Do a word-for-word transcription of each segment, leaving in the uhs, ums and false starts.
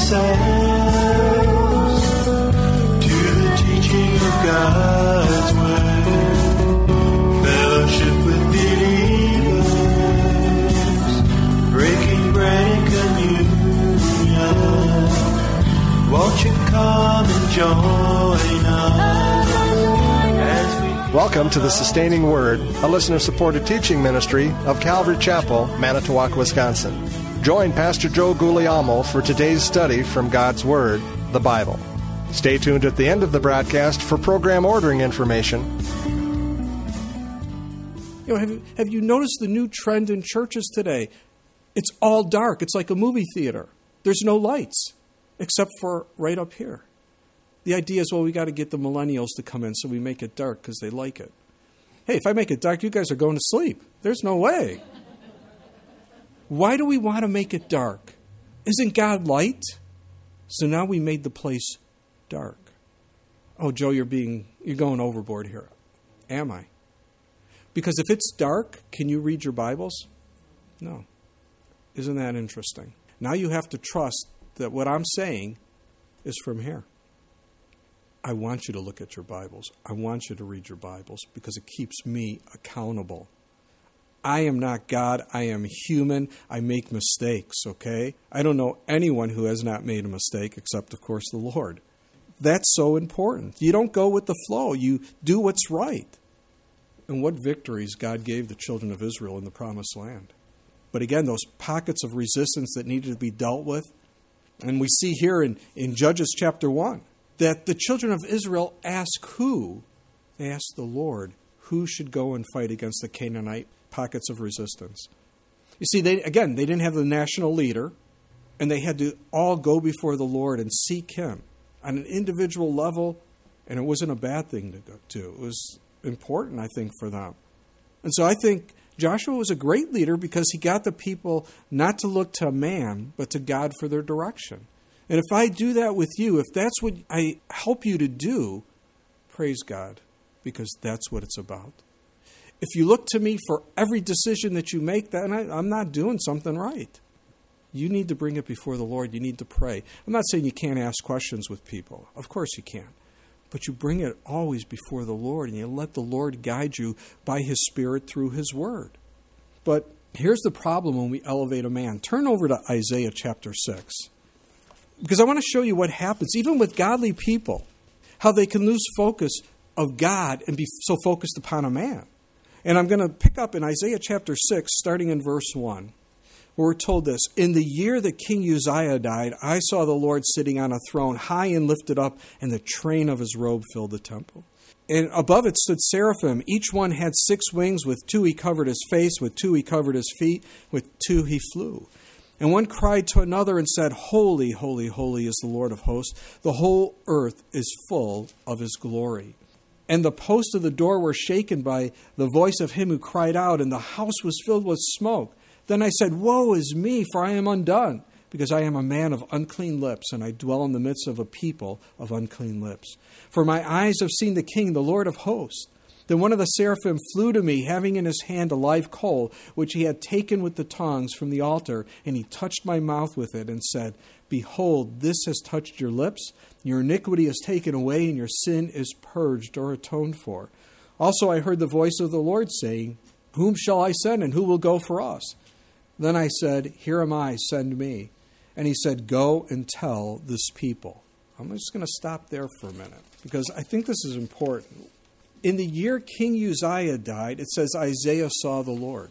ourselves to the teaching of God's Word, fellowship with believers, breaking bread and communion. Won't you come and join us as we... Welcome to the Sustaining Word, a listener-supported teaching ministry of Calvary Chapel, Manitowoc, Wisconsin. Join Pastor Joe Guglielmo for today's study from God's Word, the Bible. Stay tuned at the end of the broadcast for program ordering information. You know, have, have you noticed the new trend in churches today? It's all dark. It's like a movie theater. There's no lights, except for right up here. The idea is, well, we got to get the millennials to come in, so we make it dark because they like it. Hey, if I make it dark, you guys are going to sleep. There's no way. Why do we want to make it dark? Isn't God light? So now we made the place dark. Oh, Joe, you're being you're going overboard here. Am I? Because if it's dark, can you read your Bibles? No. Isn't that interesting? Now you have to trust that what I'm saying is from here. I want you to look at your Bibles. I want you to read your Bibles because it keeps me accountable. I am not God. I am human. I make mistakes, okay? I don't know anyone who has not made a mistake except, of course, the Lord. That's so important. You don't go with the flow. You do what's right. And what victories God gave the children of Israel in the Promised Land. But again, those pockets of resistance that needed to be dealt with. And we see here in, in Judges chapter one that the children of Israel ask who? They ask the Lord who should go and fight against the Canaanite pockets of resistance. You see, they again, they didn't have the national leader, and they had to all go before the Lord and seek Him on an individual level, and it wasn't a bad thing to go to. It was important, I think, for them. And so I think Joshua was a great leader because he got the people not to look to man, but to God for their direction. And if I do that with you, if that's what I help you to do, praise God, because that's what it's about. If you look to me for every decision that you make, then I, I'm not doing something right. You need to bring it before the Lord. You need to pray. I'm not saying you can't ask questions with people. Of course you can. But you bring it always before the Lord, and you let the Lord guide you by His Spirit through His Word. But here's the problem when we elevate a man. Turn over to Isaiah chapter six. Because I want to show you what happens, even with godly people, how they can lose focus of God and be so focused upon a man. And I'm going to pick up in Isaiah chapter six, starting in verse one, where we're told this: In the year that King Uzziah died, I saw the Lord sitting on a throne, high and lifted up, and the train of His robe filled the temple. And above it stood seraphim. Each one had six wings. With two he covered his face, with two he covered his feet, with two he flew. And one cried to another and said, Holy, holy, holy is the Lord of hosts. The whole earth is full of His glory. And the posts of the door were shaken by the voice of him who cried out, and the house was filled with smoke. Then I said, Woe is me, for I am undone, because I am a man of unclean lips, and I dwell in the midst of a people of unclean lips. For my eyes have seen the King, the Lord of hosts. Then one of the seraphim flew to me, having in his hand a live coal, which he had taken with the tongs from the altar, and he touched my mouth with it, and said, Behold, this has touched your lips. Your iniquity is taken away, and your sin is purged or atoned for. Also I heard the voice of the Lord saying, Whom shall I send, and who will go for us? Then I said, Here am I, send me. And he said, Go and tell this people. I'm just going to stop there for a minute, because I think this is important. In the year King Uzziah died, it says Isaiah saw the Lord.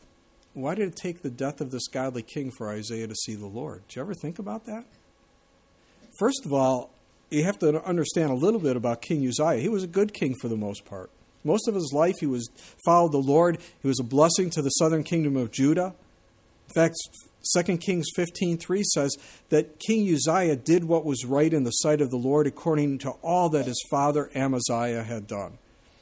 Why did it take the death of this godly king for Isaiah to see the Lord? Did you ever think about that? First of all, you have to understand a little bit about King Uzziah. He was a good king for the most part. Most of his life he was followed the Lord. He was a blessing to the southern kingdom of Judah. In fact, Second Kings fifteen three says that King Uzziah did what was right in the sight of the Lord according to all that his father Amaziah had done.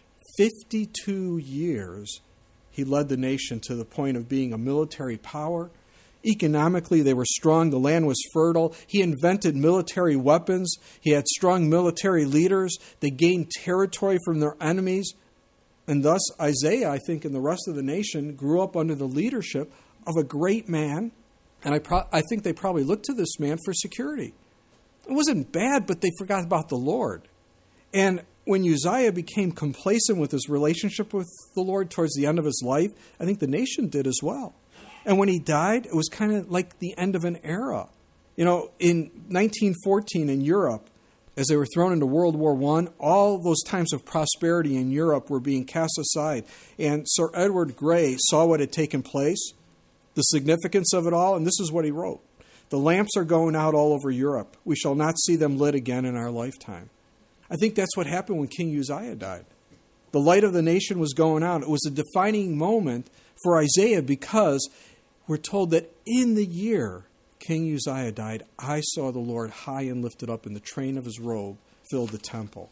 fifty-two years he led the nation to the point of being a military power. Economically, they were strong. The land was fertile. He invented military weapons. He had strong military leaders. They gained territory from their enemies. And thus, Isaiah, I think, and the rest of the nation grew up under the leadership of a great man And I, pro- I think they probably looked to this man for security. It wasn't bad, but they forgot about the Lord. And when Uzziah became complacent with his relationship with the Lord towards the end of his life, I think the nation did as well. And when he died, it was kind of like the end of an era. You know, in nineteen fourteen in Europe, as they were thrown into World War One, all those times of prosperity in Europe were being cast aside. And Sir Edward Grey saw what had taken place, the significance of it all, and this is what he wrote. The lamps are going out all over Europe. We shall not see them lit again in our lifetime. I think that's what happened when King Uzziah died. The light of the nation was going out. It was a defining moment for Isaiah because we're told that in the year King Uzziah died, I saw the Lord high and lifted up, and the train of his robe filled the temple.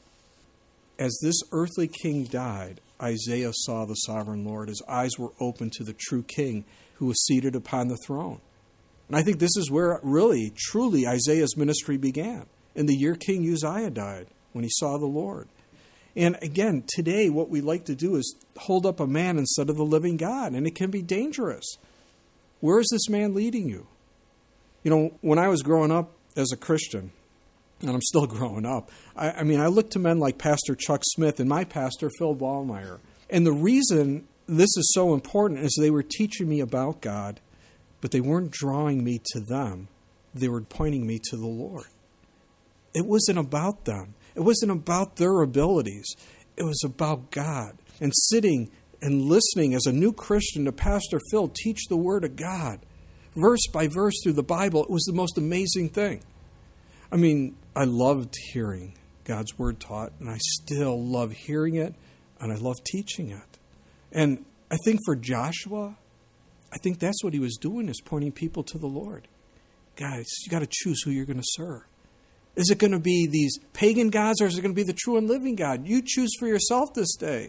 As this earthly king died, Isaiah saw the sovereign Lord. His eyes were open to the true king who was seated upon the throne. And I think this is where really, truly Isaiah's ministry began, in the year King Uzziah died, when he saw the Lord. And again, today what we like to do is hold up a man instead of the living God, and it can be dangerous. Where is this man leading you? You know, when I was growing up as a Christian, and I'm still growing up, I, I mean, I looked to men like Pastor Chuck Smith and my pastor, Phil Ballmeyer. And the reason this is so important is they were teaching me about God, but they weren't drawing me to them. They were pointing me to the Lord. It wasn't about them. It wasn't about their abilities. It was about God. And sitting and listening as a new Christian to Pastor Phil teach the Word of God, verse by verse through the Bible, it was the most amazing thing. I mean, I loved hearing God's Word taught, and I still love hearing it, and I love teaching it. And I think for Joshua, I think that's what he was doing, is pointing people to the Lord. Guys, you got to choose who you're going to serve. Is it going to be these pagan gods, or is it going to be the true and living God? You choose for yourself this day.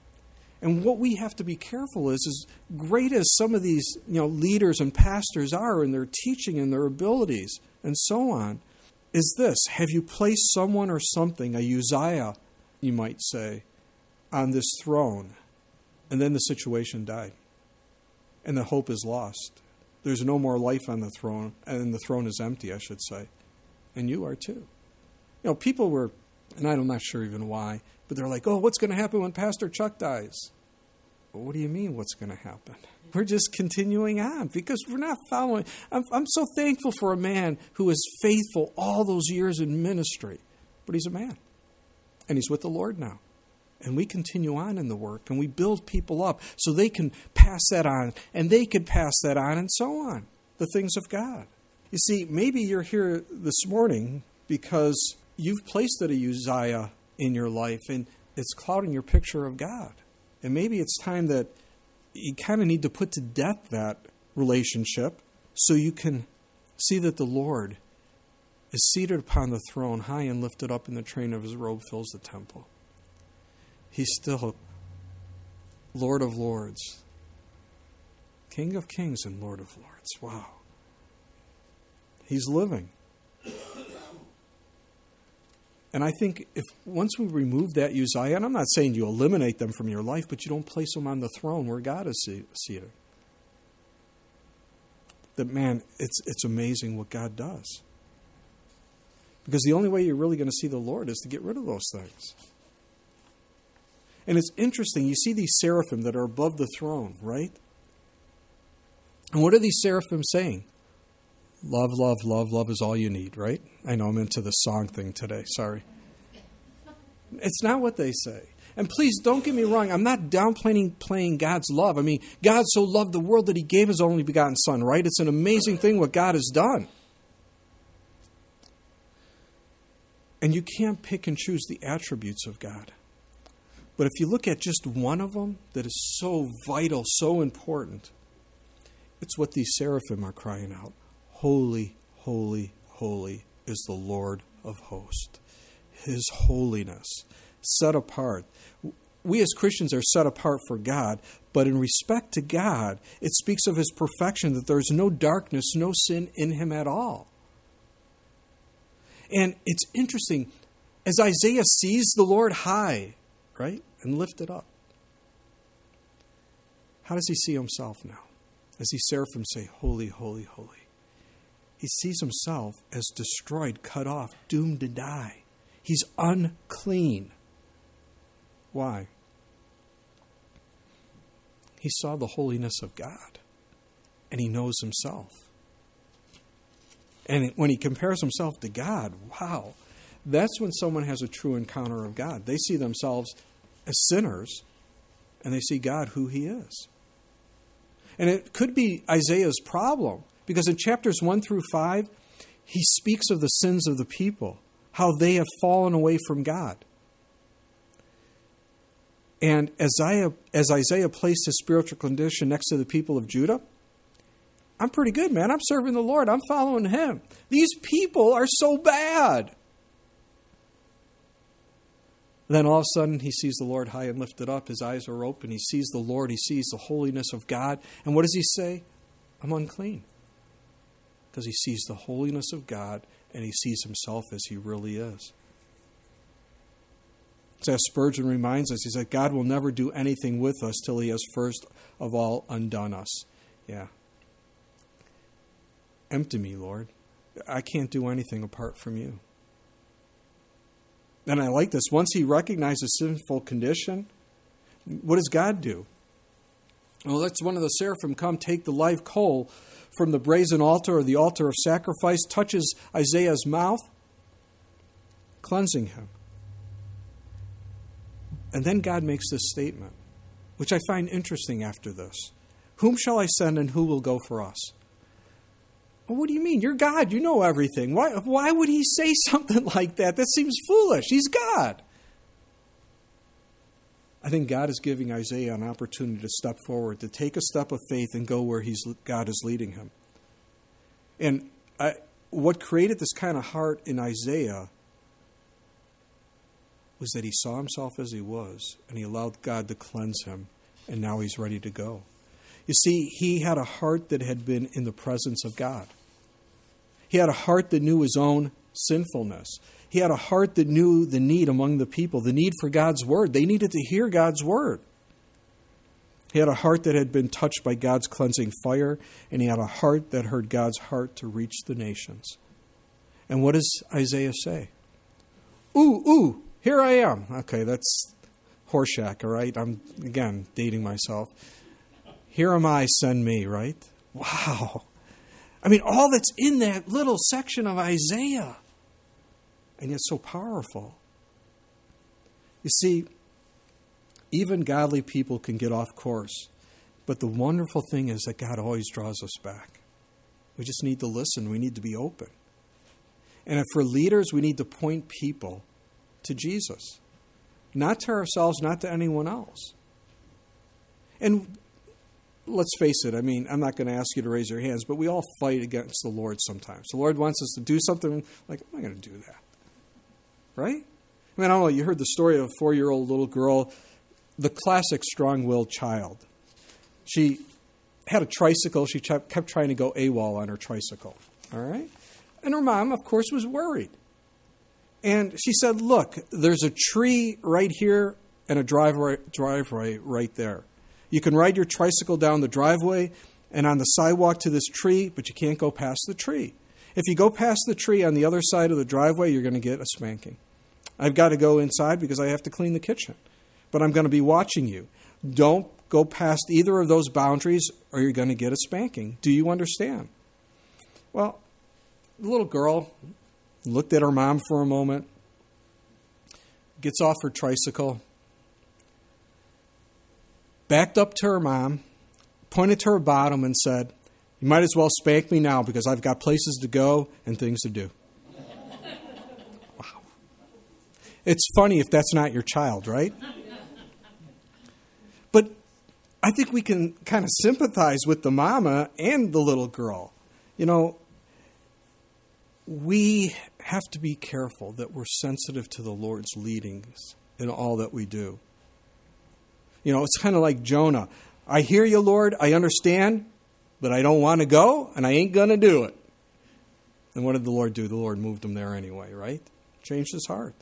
And what we have to be careful is, as great as some of these, you know, leaders and pastors are in their teaching and their abilities and so on, is this: have you placed someone or something, a Uzziah, you might say, on this throne, and then the situation died, and the hope is lost? There's no more life on the throne, and the throne is empty, I should say. And you are too. You know, people were, and I'm not sure even why, but they're like, oh, what's going to happen when Pastor Chuck dies? Well, what do you mean what's going to happen? We're just continuing on because we're not following. I'm, I'm so thankful for a man who is faithful all those years in ministry. But he's a man. And he's with the Lord now. And we continue on in the work, and we build people up so they can pass that on, and they can pass that on, and so on. The things of God. You see, maybe you're here this morning because you've placed a Uzziah in your life, and it's clouding your picture of God. And maybe it's time that you kind of need to put to death that relationship so you can see that the Lord is seated upon the throne, high and lifted up, and the train of his robe fills the temple. He's still Lord of Lords, King of Kings and Lord of Lords. Wow. He's living. And I think if once we remove that Uzziah, and I'm not saying you eliminate them from your life, but you don't place them on the throne where God is seated. That, man, it's it's amazing what God does. Because the only way you're really going to see the Lord is to get rid of those things. And it's interesting, you see these seraphim that are above the throne, right? And what are these seraphim saying? Love, love, love, love is all you need, right? I know I'm into the song thing today, sorry. It's not what they say. And please don't get me wrong, I'm not downplaying playing God's love. I mean, God so loved the world that he gave his only begotten son, right? It's an amazing thing what God has done. And you can't pick and choose the attributes of God. But if you look at just one of them that is so vital, so important, it's what these seraphim are crying out. Holy, holy, holy is the Lord of hosts. His holiness, set apart. We as Christians are set apart for God, but in respect to God, it speaks of his perfection, that there's no darkness, no sin in him at all. And it's interesting, as Isaiah sees the Lord high, right, and lifted up, how does he see himself now? As these seraphim say, holy, holy, holy. He sees himself as destroyed, cut off, doomed to die. He's unclean. Why? He saw the holiness of God, and he knows himself. And when he compares himself to God, wow, that's when someone has a true encounter of God. They see themselves as sinners, and they see God who he is. And it could be Isaiah's problem, because in chapters one through five, he speaks of the sins of the people, how they have fallen away from God. And as Isaiah, as Isaiah placed his spiritual condition next to the people of Judah, I'm pretty good, man. I'm serving the Lord. I'm following him. These people are so bad. Then all of a sudden, he sees the Lord high and lifted up. His eyes are open. He sees the Lord. He sees the holiness of God. And what does he say? I'm unclean. Because he sees the holiness of God, and he sees himself as he really is. So as Spurgeon reminds us, he said, God will never do anything with us till he has first of all undone us. Yeah. Empty me, Lord. I can't do anything apart from you. And I like this. Once he recognizes sinful condition, what does God do? Well, that's one of the seraphim come, take the live coal from the brazen altar or the altar of sacrifice, touches Isaiah's mouth, cleansing him. And then God makes this statement, which I find interesting after this. Whom shall I send and who will go for us? Well, what do you mean? You're God. You know everything. Why, why would he say something like that? That seems foolish. He's God. I think God is giving Isaiah an opportunity to step forward, to take a step of faith and go where he's, God is leading him. And I, what created this kind of heart in Isaiah was that he saw himself as he was, and he allowed God to cleanse him, and now he's ready to go. You see, he had a heart that had been in the presence of God. He had a heart that knew his own sinfulness. He had a heart that knew the need among the people, the need for God's word. They needed to hear God's word. He had a heart that had been touched by God's cleansing fire, and he had a heart that heard God's heart to reach the nations. And what does Isaiah say? Ooh, ooh, here I am. Okay, that's Horshack, all right? I'm, again, dating myself. Here am I, send me, right? Wow. I mean, all that's in that little section of Isaiah. And yet so powerful. You see, even godly people can get off course. But the wonderful thing is that God always draws us back. We just need to listen. We need to be open. And if for leaders, we need to point people to Jesus. Not to ourselves, not to anyone else. And let's face it, I mean, I'm not going to ask you to raise your hands, but we all fight against the Lord sometimes. The Lord wants us to do something, like, I'm not going to do that. Right? I mean, I don't know, you heard the story of a four-year-old little girl, the classic strong-willed child. She had a tricycle. She kept trying to go AWOL on her tricycle. All right? And her mom, of course, was worried. And she said, look, there's a tree right here and a driveway, driveway right there. You can ride your tricycle down the driveway and on the sidewalk to this tree, but you can't go past the tree. If you go past the tree on the other side of the driveway, you're going to get a spanking. I've got to go inside because I have to clean the kitchen. But I'm going to be watching you. Don't go past either of those boundaries or you're going to get a spanking. Do you understand? Well, the little girl looked at her mom for a moment, gets off her tricycle, backed up to her mom, pointed to her bottom and said, you might as well spank me now because I've got places to go and things to do. Wow. It's funny if that's not your child, right? But I think we can kind of sympathize with the mama and the little girl. You know, we have to be careful that we're sensitive to the Lord's leadings in all that we do. You know, it's kind of like Jonah. I hear you, Lord. I understand, but I don't want to go, and I ain't going to do it. And what did the Lord do? The Lord moved him there anyway, right? Changed his heart.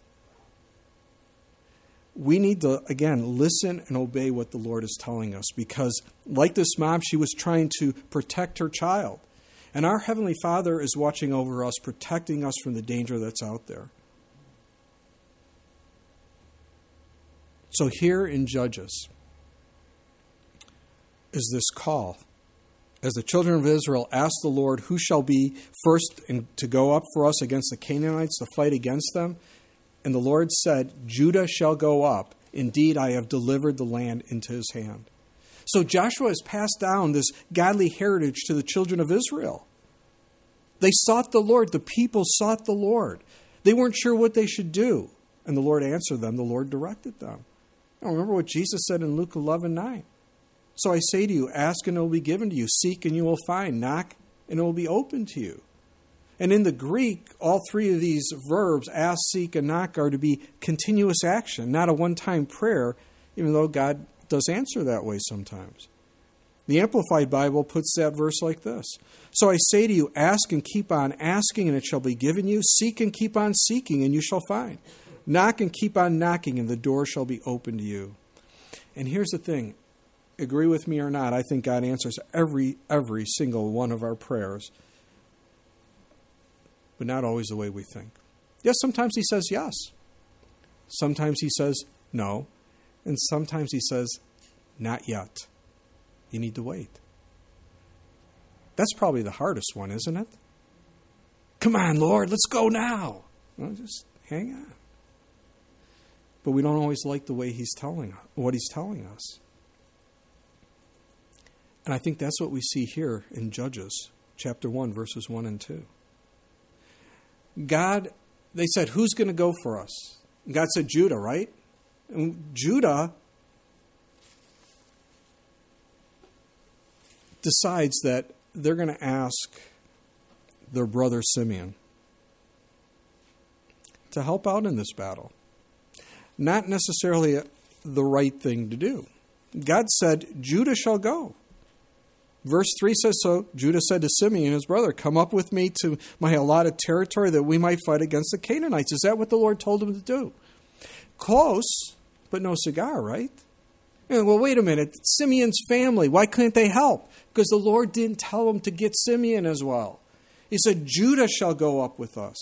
We need to, again, listen and obey what the Lord is telling us because, like this mom, she was trying to protect her child. And our Heavenly Father is watching over us, protecting us from the danger that's out there. So here in Judges is this call. As the children of Israel asked the Lord, who shall be first in, to go up for us against the Canaanites to fight against them? And the Lord said, Judah shall go up. Indeed, I have delivered the land into his hand. So Joshua has passed down this godly heritage to the children of Israel. They sought the Lord. The people sought the Lord. They weren't sure what they should do. And the Lord answered them. The Lord directed them. Now remember what Jesus said in Luke eleven nine. So I say to you, ask and it will be given to you. Seek and you will find. Knock and it will be opened to you. And in the Greek, all three of these verbs, ask, seek, and knock, are to be continuous action, not a one-time prayer, even though God does answer that way sometimes. The Amplified Bible puts that verse like this. So I say to you, ask and keep on asking, and it shall be given you. Seek and keep on seeking, and you shall find. Knock and keep on knocking, and the door shall be opened to you. And here's the thing. Agree with me or not, I think God answers every every single one of our prayers, but not always the way we think. Yes, sometimes he says yes. Sometimes he says no. And sometimes he says, not yet. You need to wait. That's probably the hardest one, isn't it? Come on, Lord, let's go now. Well, just hang on. But we don't always like the way he's telling what he's telling us. And I think that's what we see here in Judges, chapter one, verses one and two. God, they said, who's going to go for us? And God said, Judah, right? And Judah decides that they're going to ask their brother Simeon to help out in this battle. Not necessarily the right thing to do. God said, Judah shall go. Verse three says, so Judah said to Simeon, his brother, come up with me to my allotted territory that we might fight against the Canaanites. Is that what the Lord told him to do? Close, but no cigar, right? And, well, wait a minute. Simeon's family, why couldn't they help? Because the Lord didn't tell him to get Simeon as well. He said, Judah shall go up with us.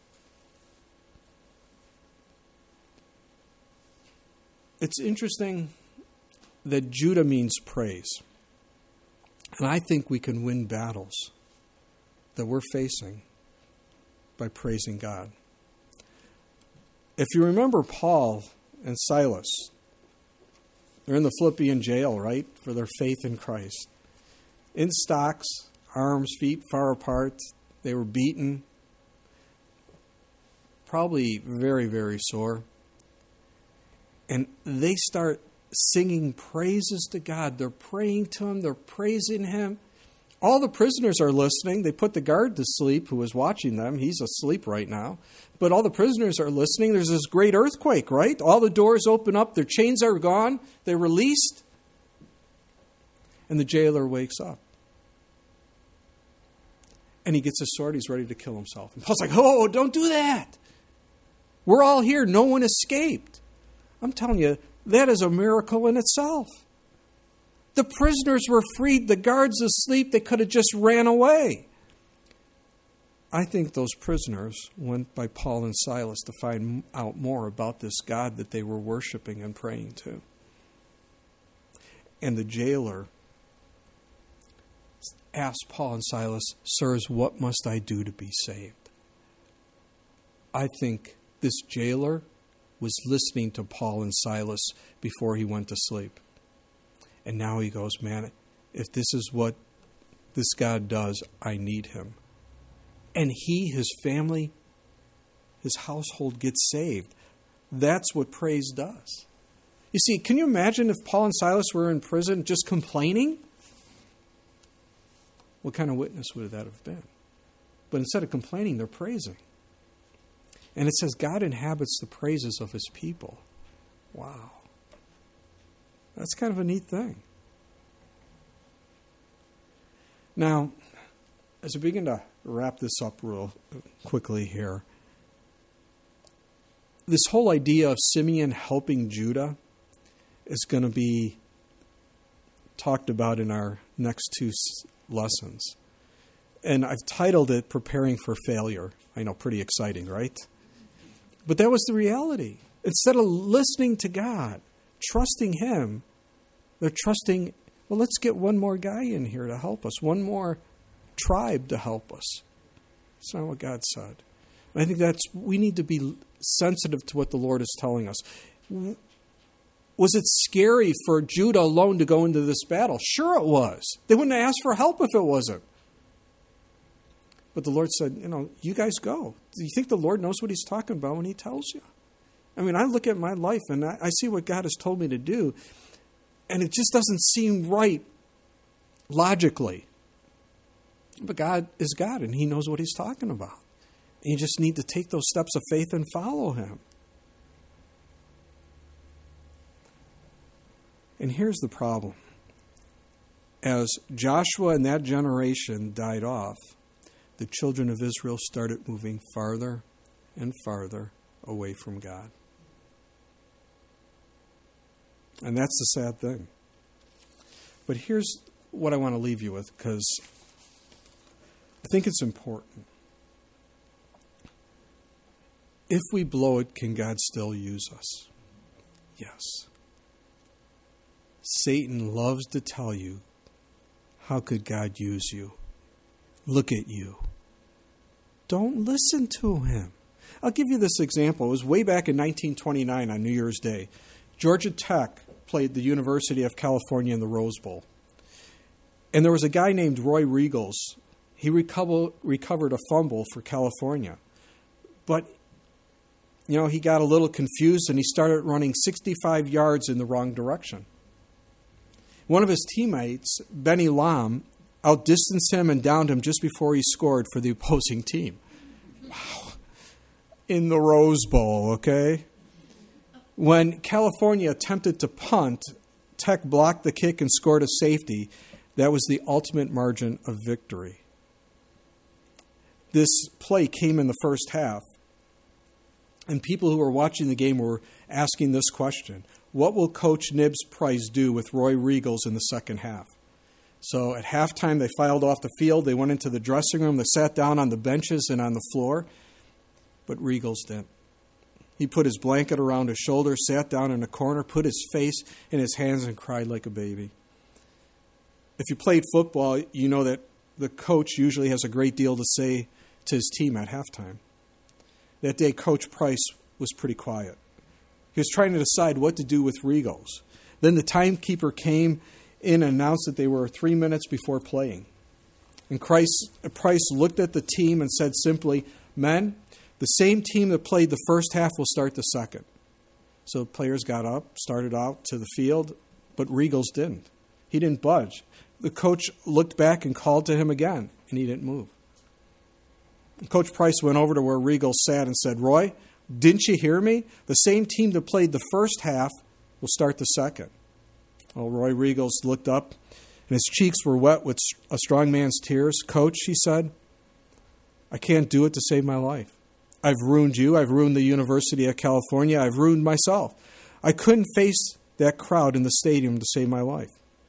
It's interesting that Judah means praise. And I think we can win battles that we're facing by praising God. If you remember Paul and Silas, they're in the Philippian jail, right, for their faith in Christ. In stocks, arms, feet far apart. They were beaten, probably very, very sore. And they start singing praises to God. They're praying to him. They're praising him. All the prisoners are listening. They put the guard to sleep who was watching them. He's asleep right now. But all the prisoners are listening. There's this great earthquake, right? All the doors open up. Their chains are gone. They're released. And the jailer wakes up. And he gets a sword. He's ready to kill himself. And Paul's like, oh, don't do that. We're all here. No one escaped. I'm telling you, that is a miracle in itself. The prisoners were freed. The guards asleep. They could have just ran away. I think those prisoners went by Paul and Silas to find out more about this God that they were worshiping and praying to. And the jailer asked Paul and Silas, sirs, what must I do to be saved? I think this jailer was listening to Paul and Silas before he went to sleep. And now he goes, man, if this is what this God does, I need him. And he, his family, his household gets saved. That's what praise does. You see, can you imagine if Paul and Silas were in prison just complaining? What kind of witness would that have been? But instead of complaining, they're praising. And it says God inhabits the praises of his people. Wow. That's kind of a neat thing. Now, as we begin to wrap this up real quickly here, this whole idea of Simeon helping Judah is going to be talked about in our next two lessons. And I've titled it Preparing for Failure. I know, pretty exciting, right? But that was the reality. Instead of listening to God, trusting Him, they're trusting, well, let's get one more guy in here to help us, one more tribe to help us. That's not what God said. And I think that's, we need to be sensitive to what the Lord is telling us. Was it scary for Judah alone to go into this battle? Sure it was. They wouldn't have asked for help if it wasn't. But the Lord said, you know, you guys go. Do you think the Lord knows what He's talking about when He tells you? I mean, I look at my life and I, I see what God has told me to do, and it just doesn't seem right logically. But God is God, and He knows what He's talking about. And you just need to take those steps of faith and follow Him. And here's the problem. As Joshua and that generation died off, the children of Israel started moving farther and farther away from God. And that's the sad thing. But here's what I want to leave you with, because I think it's important. If we blow it, can God still use us? Yes. Satan loves to tell you, how could God use you? Look at you. Don't listen to him. I'll give you this example. It was way back in nineteen twenty-nine on New Year's Day. Georgia Tech played the University of California in the Rose Bowl. And there was a guy named Roy Riegels. He recover, recovered a fumble for California. But, you know, he got a little confused and he started running sixty-five yards in the wrong direction. One of his teammates, Benny Lam, outdistanced him and downed him just before he scored for the opposing team. Wow. In the Rose Bowl, okay? When California attempted to punt, Tech blocked the kick and scored a safety. That was the ultimate margin of victory. This play came in the first half, and people who were watching the game were asking this question: what will Coach Nibs Price do with Roy Riegels in the second half? So at halftime, they filed off the field. They went into the dressing room. They sat down on the benches and on the floor. But Riegels didn't. He put his blanket around his shoulder, sat down in a corner, put his face in his hands, and cried like a baby. If you played football, you know that the coach usually has a great deal to say to his team at halftime. That day, Coach Price was pretty quiet. He was trying to decide what to do with Riegels. Then the timekeeper came in and announced that they were three minutes before playing. And Price, Price looked at the team and said simply, "Men, the same team that played the first half will start the second." So players got up, started out to the field, but Riegels didn't. He didn't budge. The coach looked back and called to him again, and he didn't move. Coach Price went over to where Riegels sat and said, "Roy, didn't you hear me? The same team that played the first half will start the second." Well, Roy Riegels looked up, and his cheeks were wet with a strong man's tears. "Coach," he said, "I can't do it to save my life. I've ruined you. I've ruined the University of California. I've ruined myself. I couldn't face that crowd in the stadium to save my life."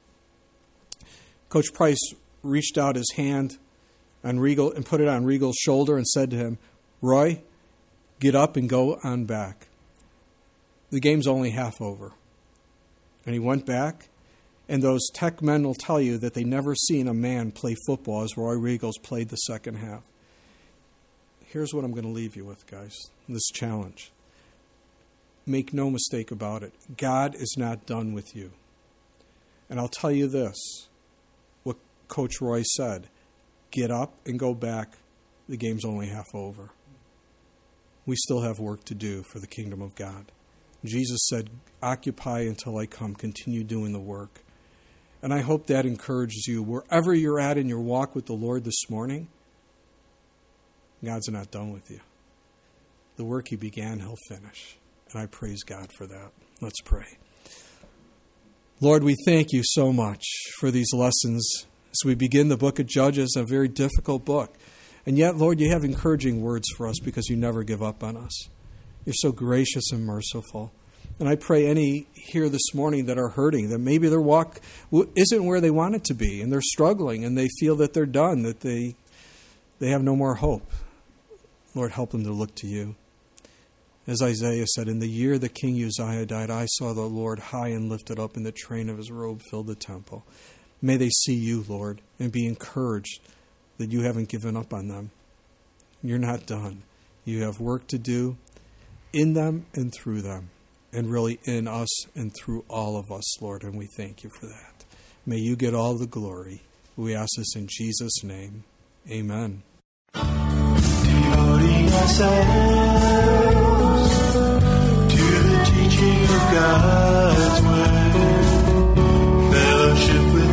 Coach Price reached out his hand on Riegel and put it on Riegel's shoulder and said to him, "Roy, get up and go on back. The game's only half over." And he went back, and those Tech men will tell you that they never seen a man play football as Roy Riegels played the second half. Here's what I'm going to leave you with, guys, this challenge. Make no mistake about it. God is not done with you. And I'll tell you this, what Coach Roy said: get up and go back. The game's only half over. We still have work to do for the kingdom of God. Jesus said, "Occupy until I come." Continue doing the work. And I hope that encourages you. Wherever you're at in your walk with the Lord this morning, God's not done with you. The work He began, He'll finish. And I praise God for that. Let's pray. Lord, we thank you so much for these lessons as we begin the book of Judges, a very difficult book. And yet, Lord, you have encouraging words for us because you never give up on us. You're so gracious and merciful. And I pray any here this morning that are hurting, that maybe their walk isn't where they want it to be, and they're struggling, and they feel that they're done, that they they have no more hope. Lord, help them to look to you. As Isaiah said, in the year that King Uzziah died, I saw the Lord high and lifted up, and the train of his robe filled the temple. May they see you, Lord, and be encouraged that you haven't given up on them. You're not done. You have work to do in them and through them, and really in us and through all of us, Lord, and we thank you for that. May you get all the glory. We ask this in Jesus' name. Amen. Devoting ourselves to the teaching of God's word, fellowship with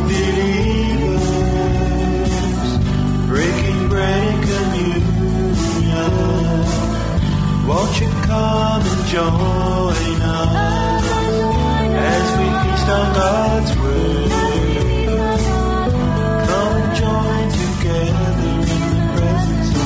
believers, breaking bread and communion. Won't you come and join us as we feast on God's word? Come and join together in the presence of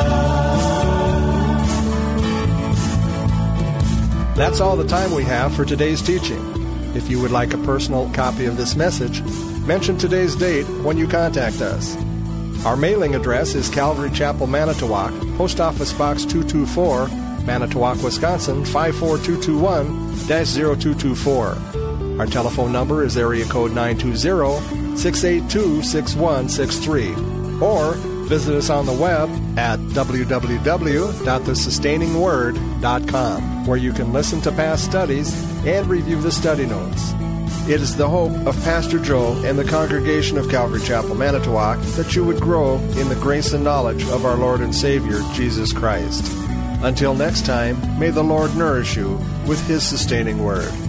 God. That's all the time we have for today's teaching. If you would like a personal copy of this message, mention today's date when you contact us. Our mailing address is Calvary Chapel, Manitowoc, Post Office Box two two four, Manitowoc, Wisconsin five four two two one dash zero two two four. Our telephone number is area code nine two zero, six eight two, six one six three. Or visit us on the web at w w w dot the sustaining word dot com, where you can listen to past studies and review the study notes. It is the hope of Pastor Joe and the congregation of Calvary Chapel, Manitowoc, that you would grow in the grace and knowledge of our Lord and Savior, Jesus Christ. Until next time, may the Lord nourish you with His sustaining word.